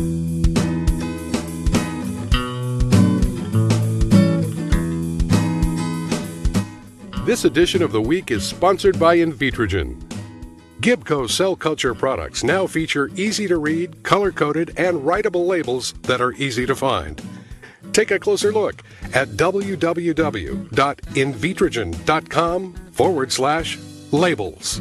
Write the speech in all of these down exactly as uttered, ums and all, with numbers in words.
This edition of The Week is sponsored by Invitrogen. Gibco cell culture products now feature easy-to-read, color-coded, and writable labels that are easy to find. Take a closer look at www.invitrogen.com forward slash labels.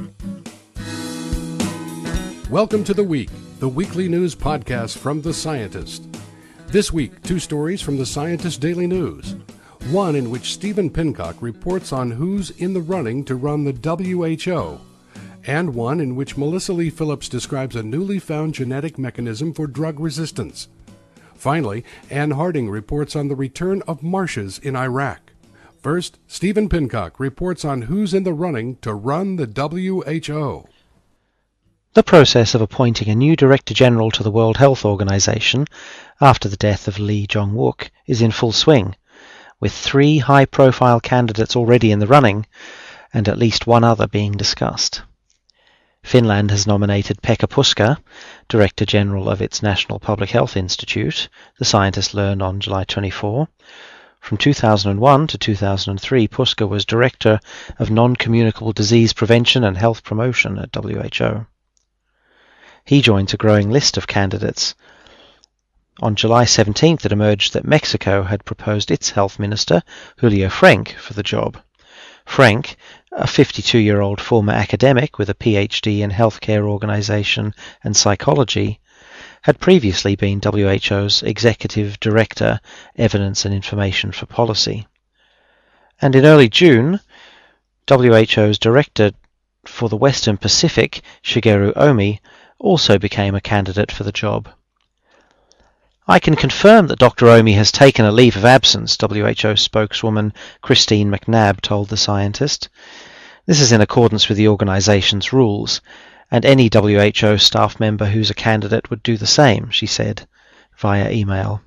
Welcome to The Week, the weekly news podcast from The Scientist. This week, two stories from The Scientist Daily News. One in which Stephen Pincock reports on who's in the running to run the W H O, and one in which Melissa Lee Phillips describes a newly found genetic mechanism for drug resistance. Finally, Ann Harding reports on the return of marshes in Iraq. First, Stephen Pincock reports on who's in the running to run the W H O. The process of appointing a new Director General to the World Health Organization after the death of Lee Jong-wook is in full swing, with three high-profile candidates already in the running, and at least one other being discussed. Finland has nominated Pekka Puska, Director General of its National Public Health Institute, the Scientist learned on July twenty-fourth. From two thousand one to two thousand three, Puska was Director of Non-Communicable Disease Prevention and Health Promotion at W H O. He joins a growing list of candidates. On July seventeenth, it emerged that Mexico had proposed its health minister, Julio Frenk, for the job. Frenk, a fifty-two-year-old former academic with a P H D in healthcare organization and psychology, had previously been W H O's Executive Director, Evidence and Information for Policy. And in early June, W H O's Director for the Western Pacific, Shigeru Omi, also became a candidate for the job. I can confirm that Doctor Omi has taken a leave of absence, W H O spokeswoman Christine McNabb told The Scientist. This is in accordance with the organization's rules, and any W H O staff member who's a candidate would do the same, she said, via email.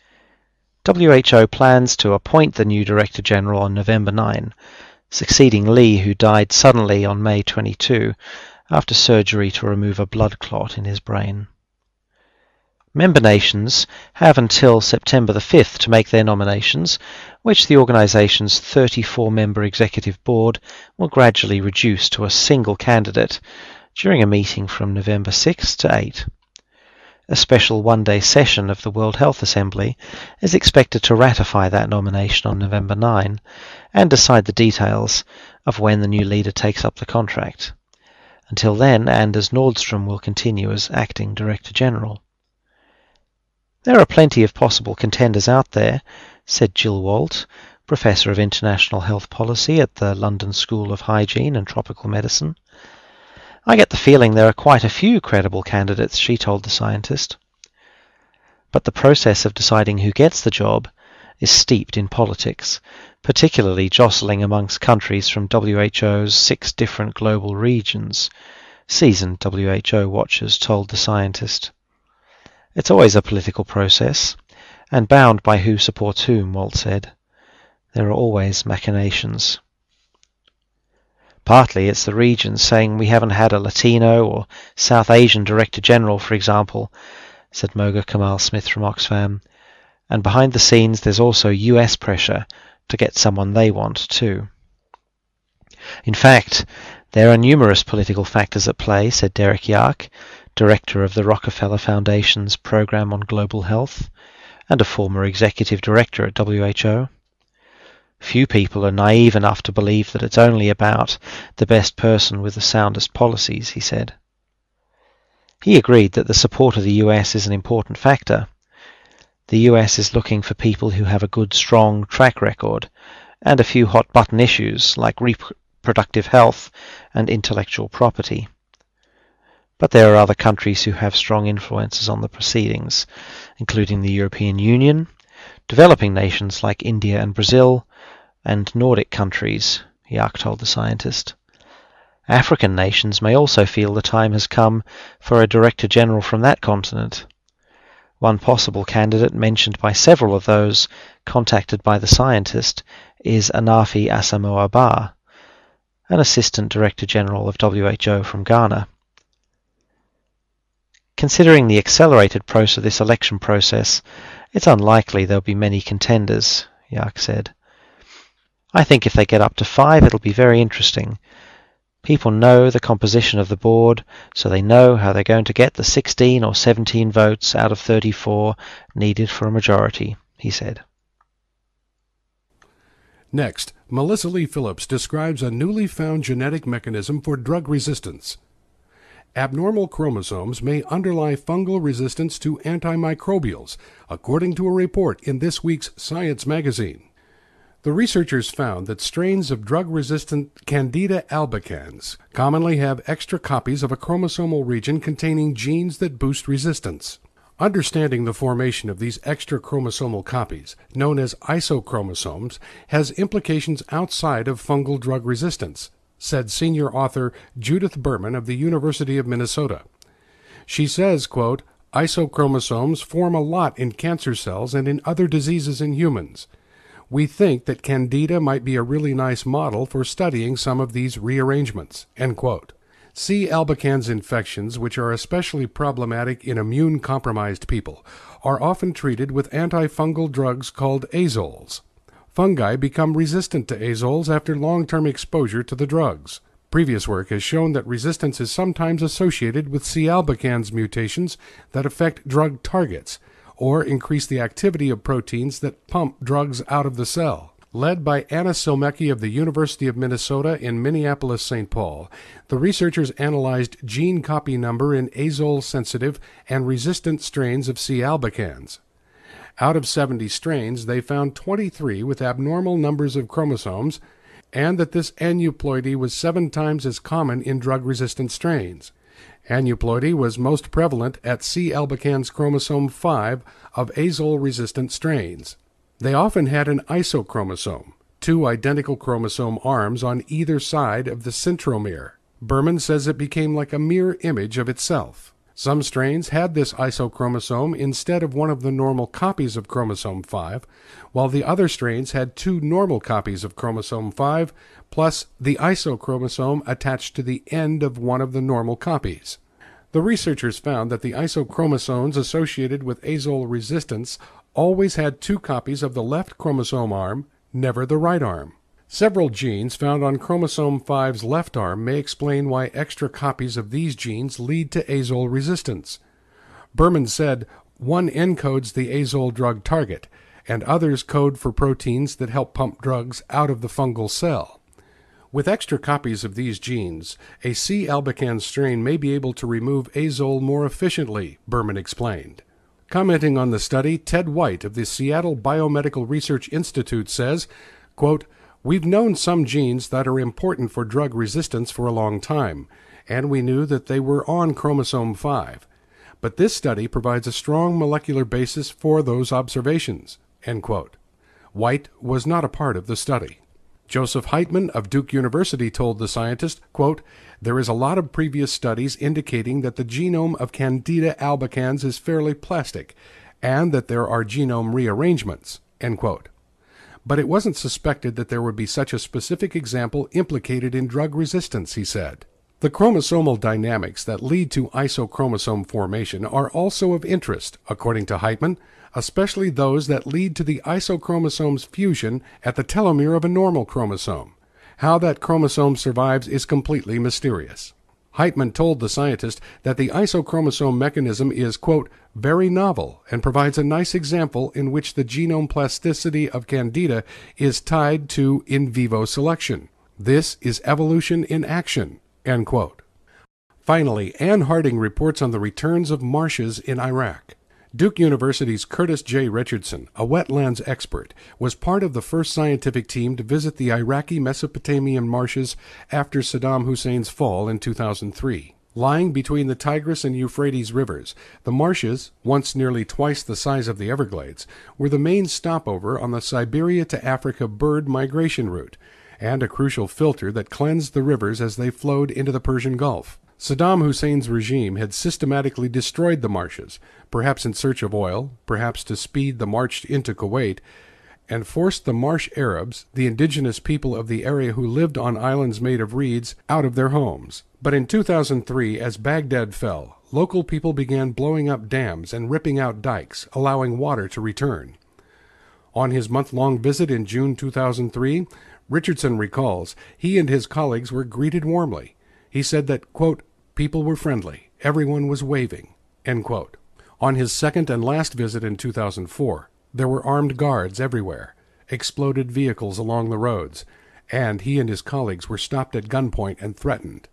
W H O plans to appoint the new Director General on November ninth, succeeding Lee, who died suddenly on May twenty-second after surgery to remove a blood clot in his brain. Member nations have until September the fifth to make their nominations, which the organisation's thirty-four member executive board will gradually reduce to a single candidate during a meeting from November sixth to eighth. A special one-day session of the World Health Assembly is expected to ratify that nomination on November ninth and decide the details of when the new leader takes up the contract. Until then, Anders Nordstrom will continue as acting Director General. There are plenty of possible contenders out there, said Jill Walt, Professor of International Health Policy at the London School of Hygiene and Tropical Medicine. I get the feeling there are quite a few credible candidates, she told The Scientist. But the process of deciding who gets the job is steeped in politics, particularly jostling amongst countries from W H O's six different global regions, seasoned W H O watchers told The Scientist. It's always a political process, and bound by who supports whom, Walt said. There are always machinations. Partly it's the regions saying we haven't had a Latino or South Asian Director General, for example, said Moga Kamal Smith from Oxfam, and behind the scenes there's also U S pressure to get someone they want too. In fact, there are numerous political factors at play, said Derek Yark, Director of the Rockefeller Foundation's Program on Global Health, and a former Executive Director at W H O. Few people are naive enough to believe that it's only about the best person with the soundest policies, he said. He agreed that the support of the U S is an important factor. The U S is looking for people who have a good, strong track record, and a few hot-button issues like reproductive health and intellectual property. But there are other countries who have strong influences on the proceedings, including the European Union, developing nations like India and Brazil, and Nordic countries, Yark told The Scientist. African nations may also feel the time has come for a Director General from that continent. One possible candidate mentioned by several of those contacted by The Scientist is Anafi Asamoah-Bah, an Assistant Director General of W H O from Ghana. considering the accelerated process of this election process, it's unlikely there'll be many contenders, Yark said. I think if they get up to five, it'll be very interesting. People know the composition of the board, so they know how they're going to get the sixteen or seventeen votes out of thirty-four needed for a majority, he said. Next, Melissa Lee Phillips describes a newly found genetic mechanism for drug resistance. Abnormal chromosomes may underlie fungal resistance to antimicrobials, according to a report in this week's Science magazine. The researchers found that strains of drug-resistant Candida albicans commonly have extra copies of a chromosomal region containing genes that boost resistance. Understanding the formation of these extra chromosomal copies, known as isochromosomes, has implications outside of fungal drug resistance, said senior author Judith Berman of the University of Minnesota. She says, quote, isochromosomes form a lot in cancer cells and in other diseases in humans. We think that Candida might be a really nice model for studying some of these rearrangements, end quote. C. albicans infections, which are especially problematic in immune-compromised people, are often treated with antifungal drugs called azoles. Fungi become resistant to azoles after long-term exposure to the drugs. Previous work has shown that resistance is sometimes associated with C. albicans mutations that affect drug targets, or increase the activity of proteins that pump drugs out of the cell. Led by Anna Silmecki of the University of Minnesota in Minneapolis, Saint Paul, the researchers analyzed gene copy number in azole-sensitive and resistant strains of C. albicans. Out of seventy strains, they found twenty-three with abnormal numbers of chromosomes, and that this aneuploidy was seven times as common in drug-resistant strains. Aneuploidy was most prevalent at C. albicans chromosome five of azole-resistant strains. They often had an isochromosome, two identical chromosome arms on either side of the centromere. Berman says it became like a mirror image of itself. Some strains had this isochromosome instead of one of the normal copies of chromosome five, while the other strains had two normal copies of chromosome five, plus the isochromosome attached to the end of one of the normal copies. The researchers found that the isochromosomes associated with azole resistance always had two copies of the left chromosome arm, never the right arm. Several genes found on chromosome five's left arm may explain why extra copies of these genes lead to azole resistance. Berman said one encodes the azole drug target, and others code for proteins that help pump drugs out of the fungal cell. With extra copies of these genes, a C. albicans strain may be able to remove azole more efficiently, Berman explained. Commenting on the study, Ted White of the Seattle Biomedical Research Institute says, quote, we've known some genes that are important for drug resistance for a long time, and we knew that they were on chromosome five. But this study provides a strong molecular basis for those observations, end quote. White was not a part of the study. Joseph Heitman of Duke University told the scientist, quote, there is a lot of previous studies indicating that the genome of Candida albicans is fairly plastic, and that there are genome rearrangements, end quote. But it wasn't suspected that there would be such a specific example implicated in drug resistance, he said. The chromosomal dynamics that lead to isochromosome formation are also of interest, according to Heitman, especially those that lead to the isochromosome's fusion at the telomere of a normal chromosome. How that chromosome survives is completely mysterious. Heitman told the scientist that the isochromosome mechanism is, quote, very novel and provides a nice example in which the genome plasticity of Candida is tied to in vivo selection. This is evolution in action, end quote. Finally, Ann Harding reports on the returns of marshes in Iraq. Duke University's Curtis J. Richardson, a wetlands expert, was part of the first scientific team to visit the Iraqi Mesopotamian marshes after Saddam Hussein's fall in two thousand three. Lying between the Tigris and Euphrates rivers, the marshes, once nearly twice the size of the Everglades, were the main stopover on the Siberia to Africa bird migration route, and a crucial filter that cleansed the rivers as they flowed into the Persian Gulf. Saddam Hussein's regime had systematically destroyed the marshes, perhaps in search of oil, perhaps to speed the march into Kuwait, and forced the marsh Arabs, the indigenous people of the area who lived on islands made of reeds, out of their homes. But in two thousand three, as Baghdad fell, local people began blowing up dams and ripping out dikes, allowing water to return. On his month-long visit in June two thousand three, Richardson recalls he and his colleagues were greeted warmly. He said that, quote, people were friendly, everyone was waving, end quote. On his second and last visit in two thousand four, there were armed guards everywhere, exploded vehicles along the roads, and he and his colleagues were stopped at gunpoint and threatened.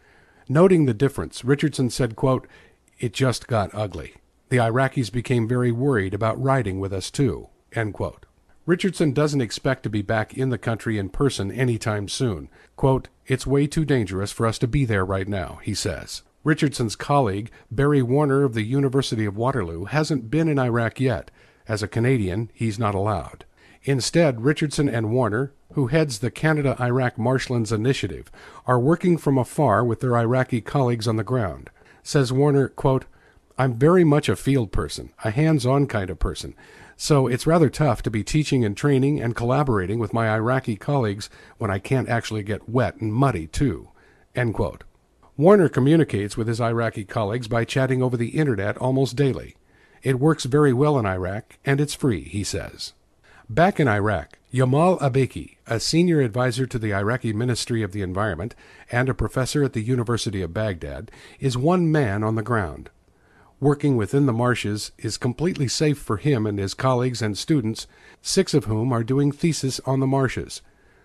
Noting the difference, Richardson said, quote, it just got ugly. The Iraqis became very worried about riding with us too, end quote. Richardson doesn't expect to be back in the country in person anytime soon. Quote, it's way too dangerous for us to be there right now, he says. Richardson's colleague, Barry Warner of the University of Waterloo, hasn't been in Iraq yet. As a Canadian, he's not allowed. Instead, Richardson and Warner, who heads the Canada-Iraq Marshlands Initiative, are working from afar with their Iraqi colleagues on the ground. Says Warner, quote, I'm very much a field person, a hands-on kind of person, so it's rather tough to be teaching and training and collaborating with my Iraqi colleagues when I can't actually get wet and muddy, too, end quote. Warner communicates with his Iraqi colleagues by chatting over the Internet almost daily. It works very well in Iraq, and it's free, he says. Back in Iraq, Yamal Abeki, a senior advisor to the Iraqi Ministry of the Environment and a professor at the University of Baghdad, is one man on the ground. Working within the marshes is completely safe for him and his colleagues and students, six of whom are doing thesis on the marshes.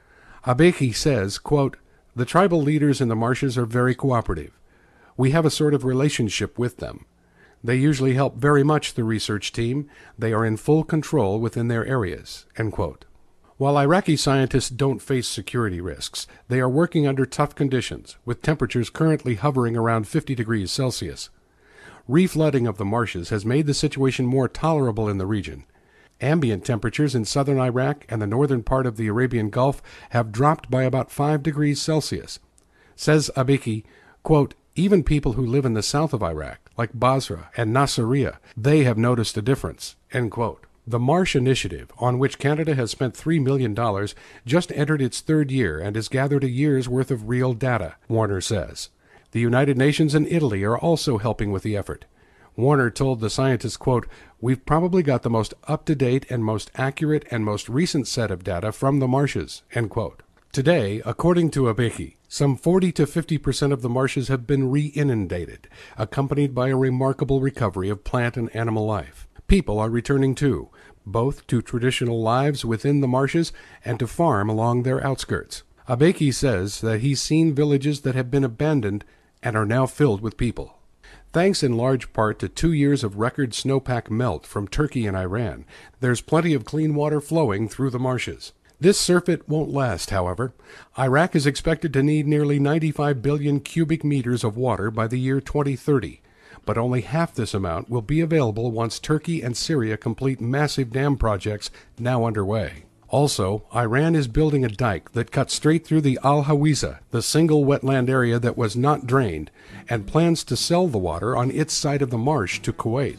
Abeki says, quote, the tribal leaders in the marshes are very cooperative. We have a sort of relationship with them. They usually help very much the research team. They are in full control within their areas, end quote. While Iraqi scientists don't face security risks, they are working under tough conditions, with temperatures currently hovering around fifty degrees Celsius. Reflooding of the marshes has made the situation more tolerable in the region. Ambient temperatures in southern Iraq and the northern part of the Arabian Gulf have dropped by about five degrees Celsius. Says Abeki, quote, even people who live in the south of Iraq, like Basra and Nasiriyah, they have noticed a difference, end quote. The Marsh Initiative, on which Canada has spent three million dollars, just entered its third year and has gathered a year's worth of real data, Warner says. The United Nations and Italy are also helping with the effort. Warner told the scientists, quote, we've probably got the most up-to-date and most accurate and most recent set of data from the marshes, end quote. Today, according to Abeki, some forty to fifty percent of the marshes have been re-inundated, accompanied by a remarkable recovery of plant and animal life. People are returning too, both to traditional lives within the marshes and to farm along their outskirts. Abeki says that he's seen villages that have been abandoned and are now filled with people. Thanks in large part to two years of record snowpack melt from Turkey and Iran, there's plenty of clean water flowing through the marshes. This surfeit won't last, however. Iraq is expected to need nearly ninety-five billion cubic meters of water by the year twenty thirty, but only half this amount will be available once Turkey and Syria complete massive dam projects now underway. Also, Iran is building a dike that cuts straight through the Al-Hawiza, the single wetland area that was not drained, and plans to sell the water on its side of the marsh to Kuwait.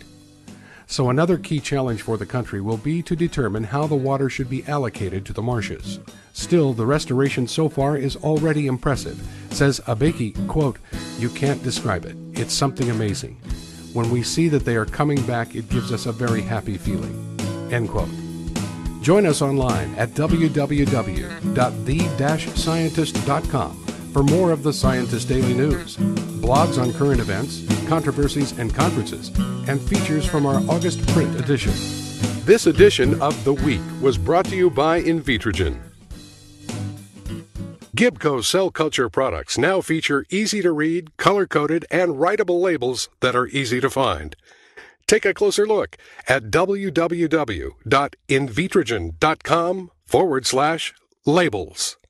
So another key challenge for the country will be to determine how the water should be allocated to the marshes. Still, the restoration so far is already impressive. Says Abeki, quote, you can't describe it. It's something amazing. When we see that they are coming back, it gives us a very happy feeling, end quote. Join us online at w w w dot the dash scientist dot com for more of the Scientist Daily News, blogs on current events, controversies and conferences, and features from our August print edition. This edition of The Week was brought to you by Invitrogen. Gibco Cell Culture products now feature easy-to-read, color-coded, and writable labels that are easy to find. Take a closer look at w w w dot invitrogen dot com forward slash labels.